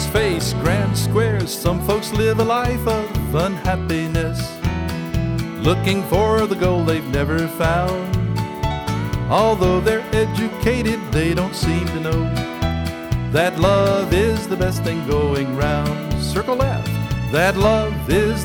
let's face grand squares, some folks live a life of unhappiness, looking for the goal they've never found. Although they're educated, they don't seem to know that love is the best thing going round. Circle left, that love is